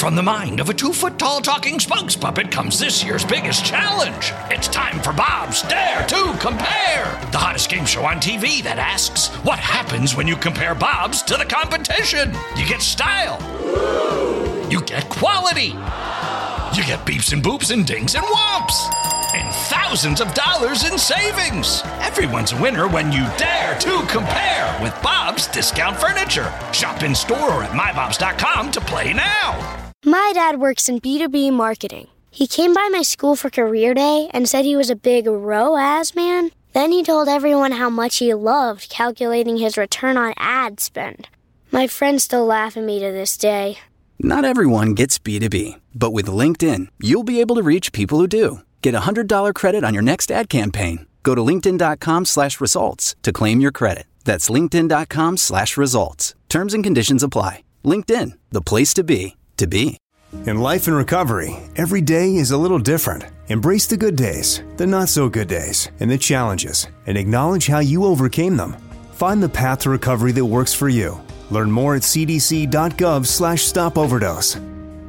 From the mind of a 2-foot-tall talking spokes puppet comes this year's biggest challenge. It's time for Bob's Dare to Compare, the hottest game show on TV that asks, what happens when you compare Bob's to the competition? You get style. You get quality. You get beeps and boops and dings and whomps. And thousands of dollars in savings. Everyone's a winner when you dare to compare with Bob's Discount Furniture. Shop in store or at mybobs.com to play now. My dad works in B2B marketing. He came by my school for career day and said he was a big ROAS man. Then he told everyone how much he loved calculating his return on ad spend. My friends still laugh at me to this day. Not everyone gets B2B, but with LinkedIn, you'll be able to reach people who do. Get a $100 credit on your next ad campaign. Go to linkedin.com/results to claim your credit. That's linkedin.com/results. Terms and conditions apply. LinkedIn, the place to be, to be. In life and recovery, every day is a little different. Embrace the good days, the not so good days, and the challenges, and acknowledge how you overcame them. Find the path to recovery that works for you. Learn more at cdc.gov/stopoverdose.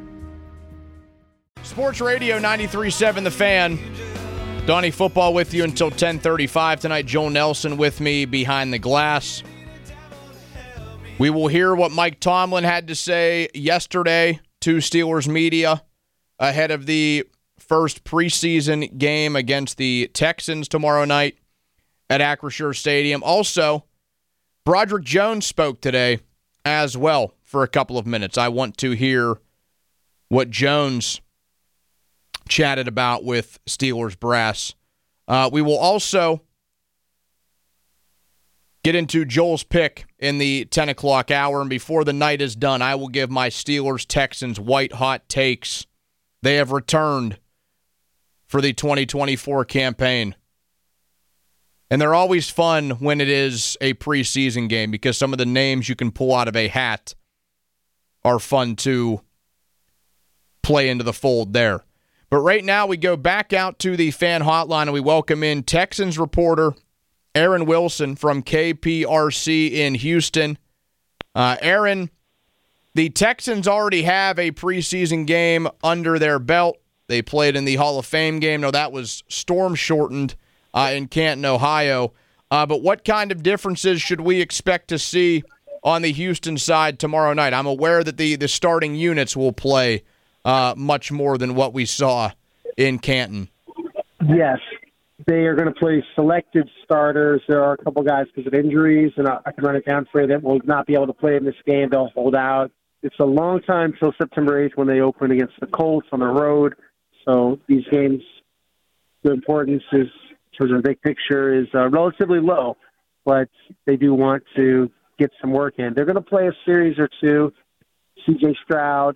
Sports Radio 93.7 The Fan. Donnie Football with you until 10:35 tonight. Joel Nelson with me behind the glass. We will hear what Mike Tomlin had to say yesterday to Steelers media ahead of the first preseason game against the Texans tomorrow night at Acrisure Stadium. Also, Broderick Jones spoke today as well for a couple of minutes. I want to hear what Jones chatted about with Steelers brass. We will also get into Joel's pick in the 10 o'clock hour, and before the night is done, I will give my Steelers-Texans white-hot takes. They have returned for the 2024 campaign. And they're always fun when it is a preseason game because some of the names you can pull out of a hat are fun to play into the fold there. But right now we go back out to the fan hotline and we welcome in Texans reporter Aaron Wilson from KPRC in Houston. Aaron, the Texans already have a preseason game under their belt. They played in the Hall of Fame game. No, that was storm-shortened in Canton, Ohio. But what kind of differences should we expect to see on the Houston side tomorrow night? I'm aware that the starting units will play much more than what we saw in Canton. Yes, they are going to play selected starters. There are a couple guys because of injuries, and I can run it down for you that will not be able to play in this game. They'll hold out. It's a long time till September 8th when they open against the Colts on the road. So these games, the importance is, in terms of the big picture, is relatively low, but they do want to get some work in. They're going to play a series or two. C.J. Stroud,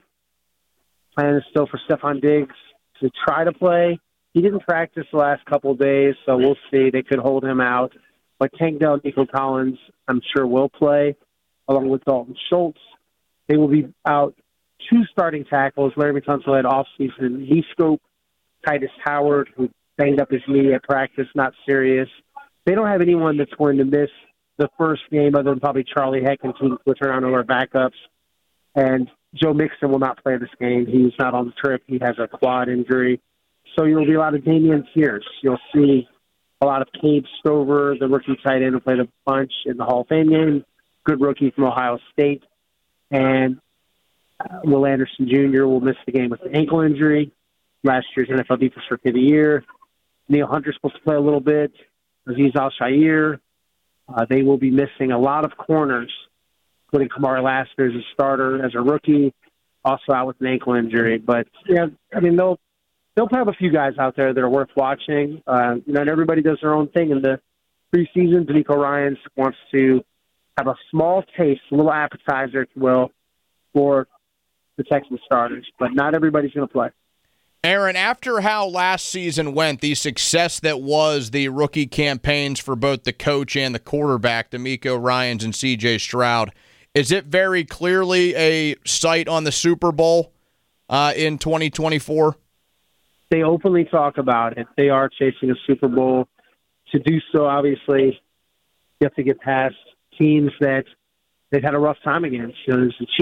plan is still for Stephon Diggs to try to play. He didn't practice the last couple of days, so we'll see. They could hold him out. But Tank Dell, Nico Collins, I'm sure will play, along with Dalton Schultz. They will be out two starting tackles. Larry Tunsil had off-season knee scope. Titus Howard, who banged up his knee at practice, not serious. They don't have anyone that's going to miss the first game other than probably Charlie Heck and Team Quiterano or backups. And Joe Mixon will not play this game. He's not on the trip. He has a quad injury. So you'll be a lot of Damian Pierce. You'll see a lot of Cade Stover, the rookie tight end who played a bunch in the Hall of Fame game. Good rookie from Ohio State. And Will Anderson Jr. will miss the game with an ankle injury. Last year's NFL Defense Rookie of the Year. Neil Hunter's supposed to play a little bit. Azeez Al-Shaair. They will be missing a lot of corners, including Kamari Lassiter as a starter, as a rookie, also out with an ankle injury. But, yeah, I mean, they'll have a few guys out there that are worth watching. And everybody does their own thing in the preseason. D'Amico Ryans wants to have a small taste, a little appetizer, if you will, for the Texans starters. But not everybody's going to play. Aaron, after how last season went, the success that was the rookie campaigns for both the coach and the quarterback, D'Amico Ryans and C.J. Stroud, is it very clearly a sight on the Super Bowl in 2024? They openly talk about it. They are chasing a Super Bowl. To do so, obviously, you have to get past teams that they've had a rough time against. There's the Chiefs.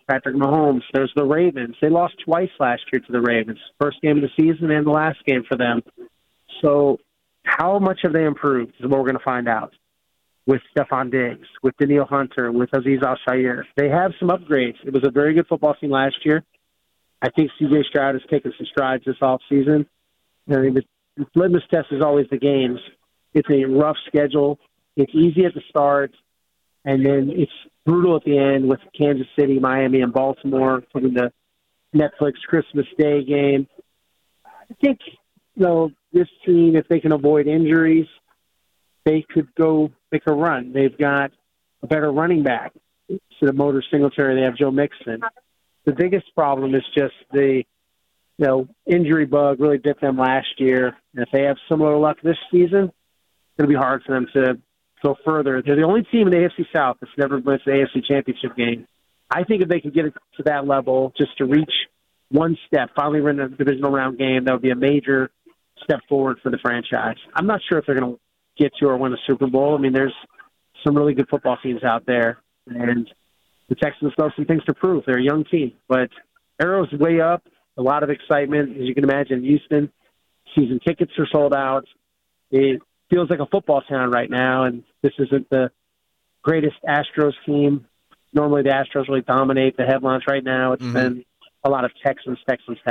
Patrick Mahomes. There's the Ravens. They lost twice last year to the Ravens. First game of the season and the last game for them. So how much have they improved is what we're going to find out with Stephon Diggs, with Danielle Hunter, with Azeez Al-Shaair. They have some upgrades. It was a very good football team last year. I think C.J. Stroud has taken some strides this offseason. I mean, the litmus test is always the games. It's a rough schedule. It's easy at the start, and then it's brutal at the end with Kansas City, Miami, and Baltimore for the Netflix Christmas Day game. I think, this team, if they can avoid injuries, they could go make a run. They've got a better running back. Instead of Motor Singletary, they have Joe Mixon. The biggest problem is just the injury bug really bit them last year. And if they have similar luck this season, it's going to be hard for them to go further. They're the only team in the AFC South that's never missed the AFC Championship game. I think if they could get it to that level, just to reach one step, finally win a divisional round game, that would be a major step forward for the franchise. I'm not sure if they're going to get to or win a Super Bowl. I mean, there's some really good football teams out there, and the Texans still have some things to prove. They're a young team, but Arrow's way up. A lot of excitement, as you can imagine. Houston, season tickets are sold out. It feels like a football town right now, and this isn't the greatest Astros team. Normally the Astros really dominate the headlines. Right now it's been a lot of Texans.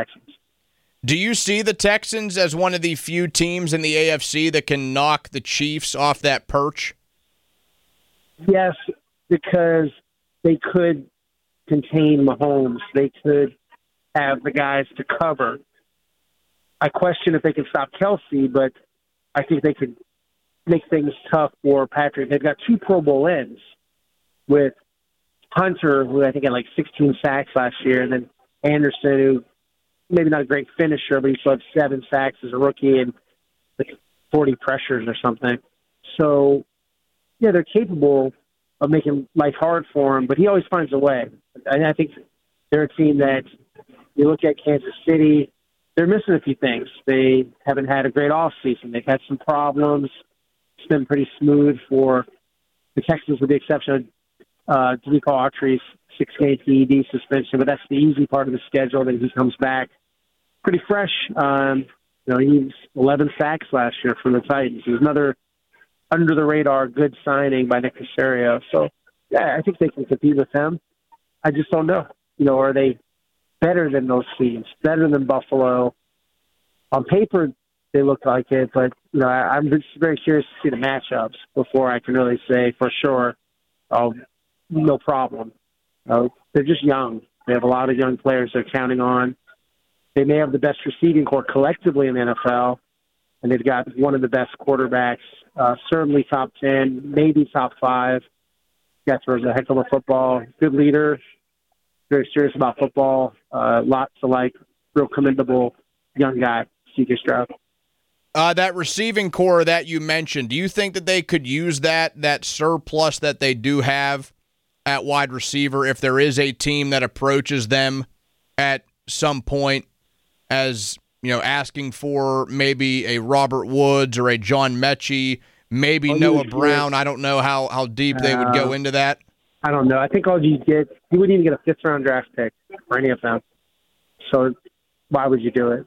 Do you see the Texans as one of the few teams in the AFC that can knock the Chiefs off that perch? Yes, because they could contain Mahomes. They could have the guys to cover. I question if they can stop Kelsey, but I think they could make things tough for Patrick. They've got 2 Pro Bowl ends with Hunter, who I think had like 16 sacks last year, and then Anderson, who maybe not a great finisher, but he still had 7 sacks as a rookie and like 40 pressures or something. So, yeah, they're capable of making life hard for him, but he always finds a way. And I think they're a team that you look at Kansas City, they're missing a few things. They haven't had a great offseason. They've had some problems. It's been pretty smooth for the Texans with the exception of D'Amico Autry's 6-game PED suspension, but that's the easy part of the schedule. Then he comes back pretty fresh. He was 11 sacks last year from the Titans. He was another under-the-radar good signing by Nick Caserio. So, yeah, I think they can compete with them. I just don't know. Are they better than those teams, better than Buffalo? On paper, they look like it, but I'm just very curious to see the matchups before I can really say for sure, no problem. They're just young. They have a lot of young players they're counting on. They may have the best receiving corps collectively in the NFL, and they've got one of the best quarterbacks, certainly top 10, maybe top 5. Guy throws a heck of a football. Good leader, very serious about football. Lots of real commendable young guy, C.J. Stroud. That receiving core that you mentioned, do you think that they could use that surplus that they do have at wide receiver if there is a team that approaches them at some point as, asking for maybe a Robert Woods or a John Mechie, maybe Noah Brown? I don't know how deep they would go into that. I don't know. I think all you get, you wouldn't even get a 5th-round draft pick for any of them. So why would you do it?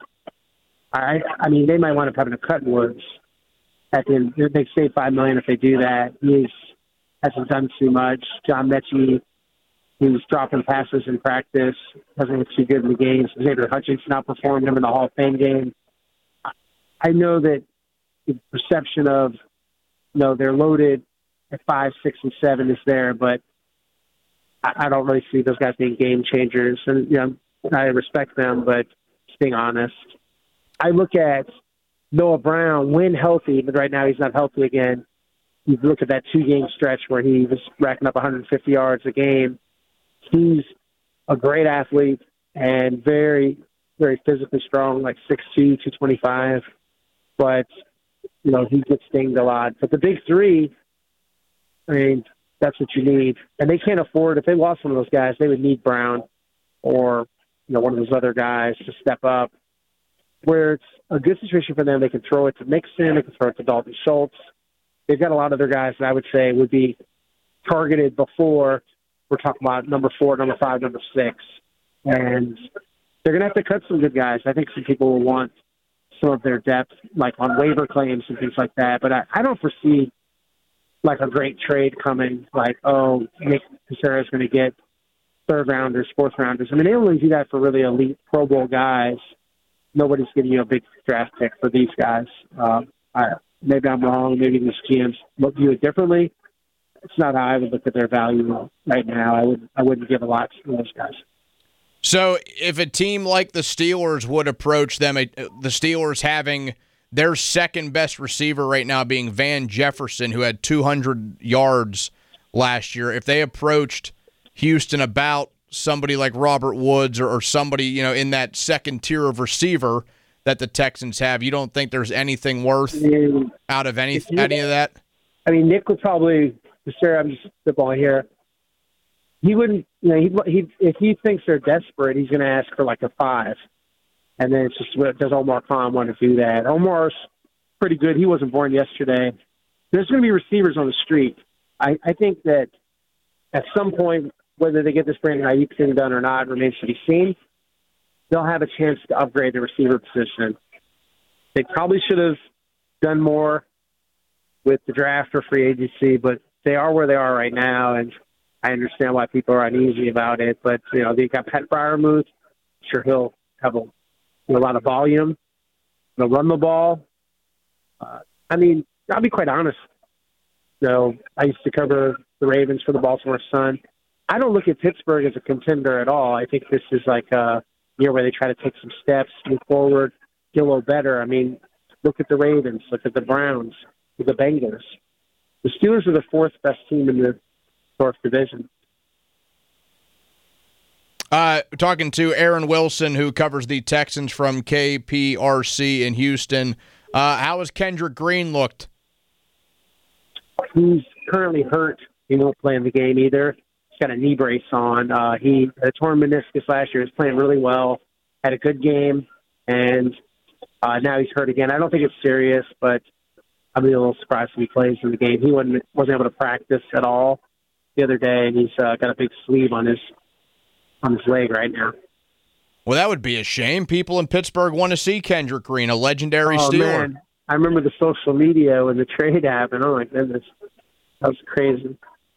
I mean, they might wind up having to cut Woods at the end. They save $5 million if they do that. He hasn't done too much. John Mechie, he's dropping passes in practice, hasn't looked too good in the games. Xavier Hutchinson outperformed him in the Hall of Fame game. I know that the perception of, they're loaded at 5, 6, and 7 is there, but I don't really see those guys being game changers. And, I respect them, but just being honest. I look at Noah Brown, when healthy, but right now he's not healthy again. You look at that 2-game stretch where he was racking up 150 yards a game. He's a great athlete and very, very physically strong, like 6'2", 225. But, he gets dinged a lot. But the big 3, I mean, that's what you need. And they can't afford, if they lost one of those guys, they would need Brown or, one of those other guys to step up. Where it's a good situation for them, they can throw it to Mixon, they can throw it to Dalton Schultz. They've got a lot of their guys that I would say would be targeted before we're talking about number 4, number 5, number 6. And they're going to have to cut some good guys. I think some people will want some of their depth, like on waiver claims and things like that. But I don't foresee like a great trade coming, like, oh, Nick Caserio is going to get third-rounders, fourth-rounders. I mean, they only do that for really elite Pro Bowl guys. Nobody's giving you a big draft pick for these guys. Maybe I'm wrong. Maybe these GMs view it differently. It's not how I would look at their value right now. I wouldn't give a lot to those guys. So if a team like the Steelers would approach them, the Steelers having their second-best receiver right now being Van Jefferson, who had 200 yards last year, if they approached Houston about somebody like Robert Woods or somebody, in that second tier of receiver that the Texans have, you don't think there's anything worth out of any of that? I mean, Nick would probably, I'm just spitballing here. He wouldn't, if he thinks they're desperate, he's going to ask for like a 5. And then it's just, does Omar Khan want to do that? Omar's pretty good. He wasn't born yesterday. There's going to be receivers on the street. I think that at some point, whether they get this Brandon Ayuk thing done or not remains to be seen. They'll have a chance to upgrade the receiver position. They probably should have done more with the draft or free agency, but they are where they are right now, and I understand why people are uneasy about it. But, they got Pat Freiermuth. I'm sure he'll have a lot of volume. They'll run the ball. I'll be quite honest. I used to cover the Ravens for the Baltimore Sun. I don't look at Pittsburgh as a contender at all. I think this is like a year where they try to take some steps, move forward, get a little better. I mean, look at the Ravens, look at the Browns, look at the Bengals. The Steelers are the 4th best team in the North Division. Talking to Aaron Wilson, who covers the Texans from KPRC in Houston. How has Kendrick Green looked? He's currently hurt. He won't play in the game either. He's got a knee brace on. He had a torn meniscus last year. He's playing really well. Had a good game, and now he's hurt again. I don't think it's serious, but I'll be a little surprised if he plays in the game. He wasn't able to practice at all the other day, and he's got a big sleeve on his leg right now. Well, that would be a shame. People in Pittsburgh want to see Kendrick Green, a legendary Steeler. Man. I remember the social media when the trade happened. Oh, my goodness. That was crazy.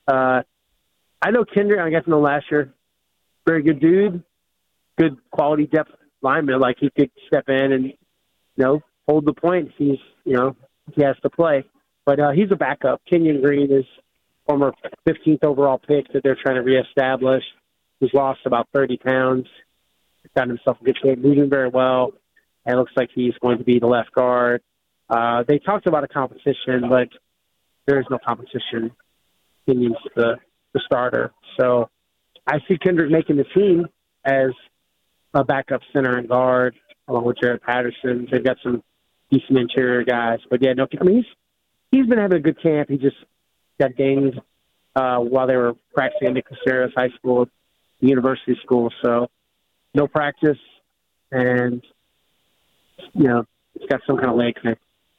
I know Kendrick. I got to know last year. Very good dude. Good quality depth lineman. Like, he could step in and, hold the point. He has to play. But he's a backup. Kenyon Green is former 15th overall pick that they're trying to reestablish. He's lost about 30 pounds. Got himself in good shape, moving very well. And it looks like he's going to be the left guard. They talked about a competition, but there is no competition. Kenyon's the starter. So I see Kendrick making the team as a backup center and guard, along with Jared Patterson. They've got some decent interior guys. But, yeah, he's been having a good camp. He just got dinged while they were practicing at Nick Caserio's high school, university school. So no practice, and, it's got some kind of leg connect.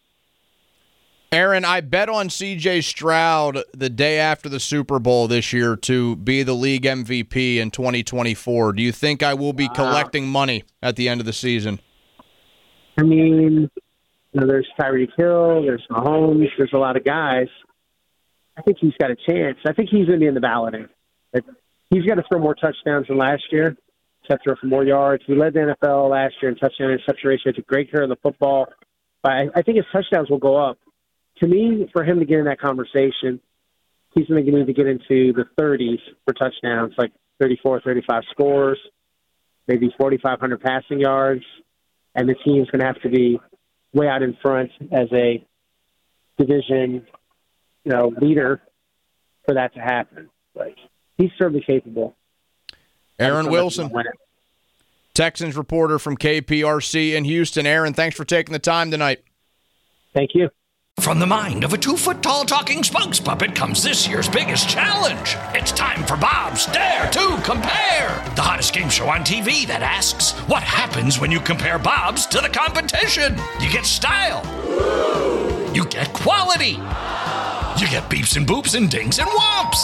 Aaron, I bet on C.J. Stroud the day after the Super Bowl this year to be the league MVP in 2024. Do you think I will be collecting money at the end of the season? I mean, there's Tyreek Hill, there's Mahomes, there's a lot of guys. I think he's got a chance. I think he's going to be in the balloting. He's got to throw more touchdowns than last year. He's got to throw for more yards. He led the NFL last year in touchdown-interception ratio. Took great care of the football. But I think his touchdowns will go up. To me, for him to get in that conversation, he's going to need to get into the 30s for touchdowns, like 34, 35 scores, maybe 4,500 passing yards, and the team's going to have to be way out in front as a division, leader for that to happen. But he's certainly capable. Aaron Wilson, Texans reporter from KPRC in Houston. Aaron, thanks for taking the time tonight. Thank you. From the mind of a 2-foot-tall talking spokes puppet comes this year's biggest challenge. It's time for Bob's Dare to Compare, the hottest game show on TV that asks, what happens when you compare Bob's to the competition? You get style. You get quality. You get beeps and boops and dings and whomps.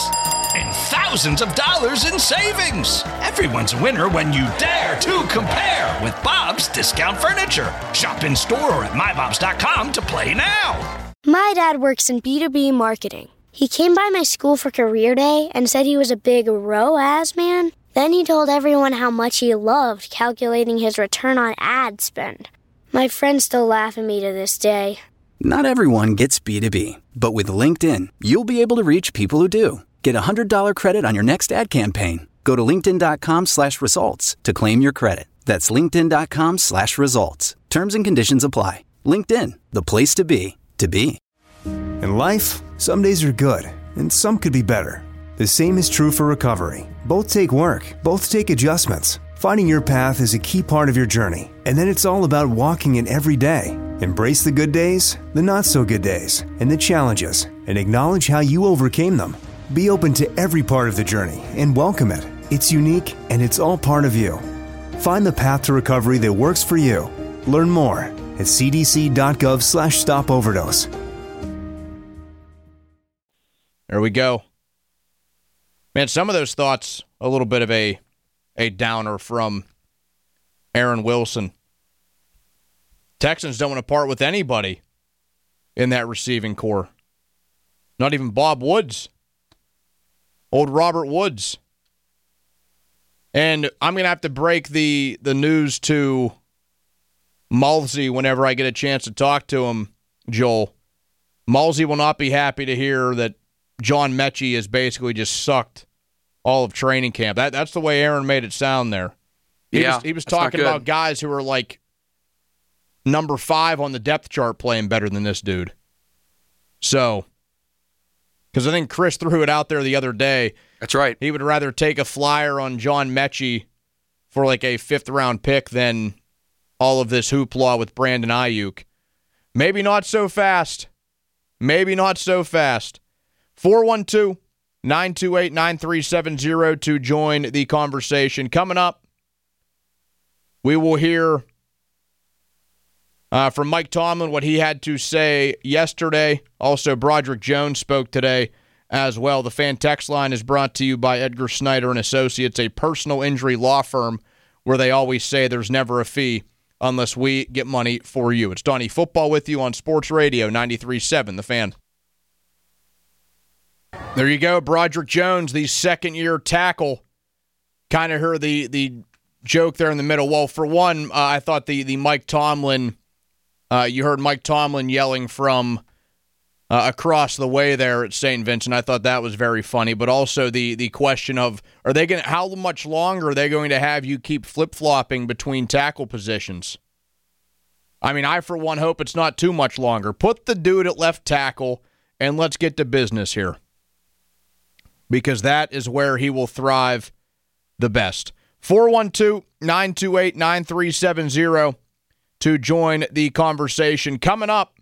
and thousands of dollars in savings. Everyone's a winner when you dare to compare with Bob's Discount Furniture. Shop in store or at mybobs.com to play now. My dad works in B2B marketing. He came by my school for career day and said he was a big ROAS man. Then he told everyone how much he loved calculating his return on ad spend. My friends still laugh at me to this day. Not everyone gets B2B, but with LinkedIn, you'll be able to reach people who do. Get a $100 credit on your next ad campaign. Go to linkedin.com/results to claim your credit. That's linkedin.com/results. Terms and conditions apply. LinkedIn, the place to be, to be. In life, some days are good, and some could be better. The same is true for recovery. Both take work, both take adjustments. Finding your path is a key part of your journey, and then it's all about walking it every day. Embrace the good days, the not so good days, and the challenges, and acknowledge how you overcame them. Be open to every part of the journey and welcome it. It's unique, and it's all part of you. Find the path to recovery that works for you. Learn more at cdc.gov/stopoverdose. There we go. Man, some of those thoughts, a little bit of a downer from Aaron Wilson. Texans don't want to part with anybody in that receiving core. Not even Bob Woods. Old Robert Woods. And I'm going to have to break the news to Malsey whenever I get a chance to talk to him, Joel. Malsey will not be happy to hear that John Mechie has basically just sucked all of training camp. That's the way Aaron made it sound there. He was talking about guys who are like number 5 on the depth chart playing better than this dude. So, because I think Chris threw it out there the other day. That's right. He would rather take a flyer on John Mechie for like a 5th-round pick than all of this hoopla with Brandon Ayuk. Maybe not so fast. Maybe not so fast. 412-928-9370 to join the conversation. Coming up, we will hear from Mike Tomlin what he had to say yesterday. Also, Broderick Jones spoke today as well. The fan text line is brought to you by Edgar Snyder and Associates, a personal injury law firm where they always say there's never a fee unless we get money for you. It's Donnie Football with you on Sports Radio 93.7 The Fan. There you go, Broderick Jones, the second-year tackle. Kind of heard the joke there in the middle. Well, for one, I thought the Mike Tomlin, you heard Mike Tomlin yelling from across the way there at St. Vincent. I thought that was very funny. But also the question of, how much longer are they going to have you keep flip-flopping between tackle positions? I mean, I, for one, hope it's not too much longer. Put the dude at left tackle, and let's get to business here. Because that is where he will thrive the best. 412-928-9370 to join the conversation. Coming up,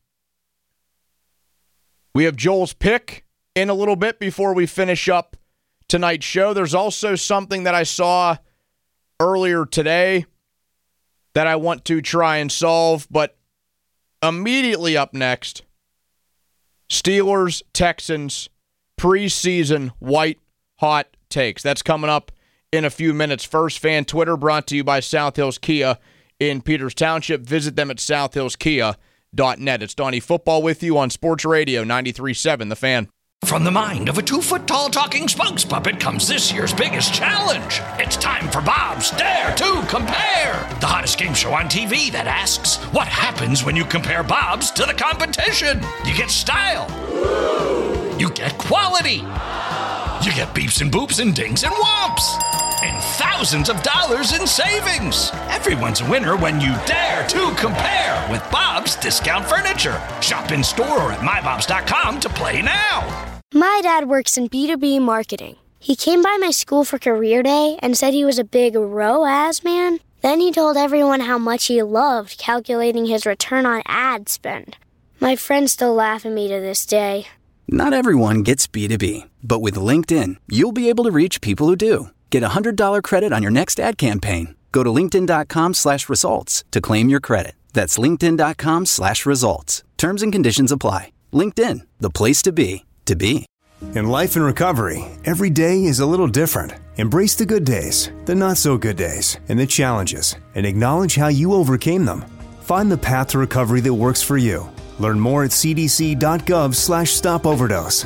we have Joel's pick in a little bit before we finish up tonight's show. There's also something that I saw earlier today that I want to try and solve, but immediately up next, Steelers, Texans, preseason white-hot takes. That's coming up in a few minutes. First, fan Twitter brought to you by South Hills Kia in Peters Township. Visit them at southhillskia.net. It's Donnie Football with you on Sports Radio 93.7 The Fan. From the mind of a 2-foot-tall talking spokes puppet comes this year's biggest challenge. It's time for Bob's Dare to Compare, the hottest game show on TV that asks, what happens when you compare Bob's to the competition? You get style. You get quality. You get beeps and boops and dings and whomps. And thousands of dollars in savings. Everyone's a winner when you dare to compare with Bob's Discount Furniture. Shop in store or at mybobs.com to play now. My dad works in B2B marketing. He came by my school for career day and said he was a big ROAS man. Then he told everyone how much he loved calculating his return on ad spend. My friends still laugh at me to this day. Not everyone gets B2B, but with LinkedIn, you'll be able to reach people who do. Get a $100 credit on your next ad campaign. Go to linkedin.com/results to claim your credit. That's linkedin.com/results. Terms and conditions apply. LinkedIn, the place to be, to be. In life and recovery, every day is a little different. Embrace the good days, the not so good days, and the challenges, and acknowledge how you overcame them. Find the path to recovery that works for you. Learn more at cdc.gov/stopoverdose.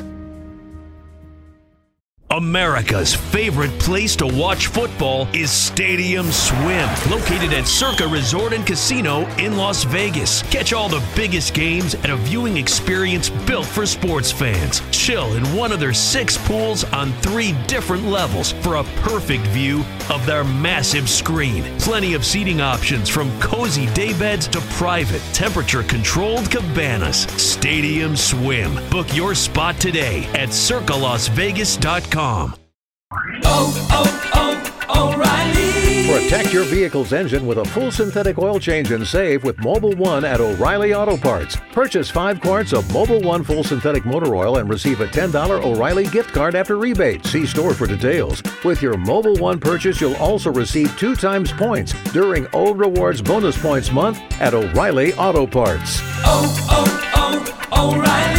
America's favorite place to watch football is Stadium Swim, located at Circa Resort and Casino in Las Vegas. Catch all the biggest games at a viewing experience built for sports fans. Chill in one of their 6 pools on 3 different levels for a perfect view of their massive screen. Plenty of seating options from cozy daybeds to private, temperature-controlled cabanas. Stadium Swim. Book your spot today at circalasvegas.com. O'Reilly. Protect your vehicle's engine with a full synthetic oil change and save with Mobil 1 at O'Reilly Auto Parts. Purchase 5 quarts of Mobil 1 full synthetic motor oil and receive a $10 O'Reilly gift card after rebate. See store for details. With your Mobil 1 purchase, you'll also receive 2 times points during O Rewards Bonus Points Month at O'Reilly Auto Parts. O'Reilly.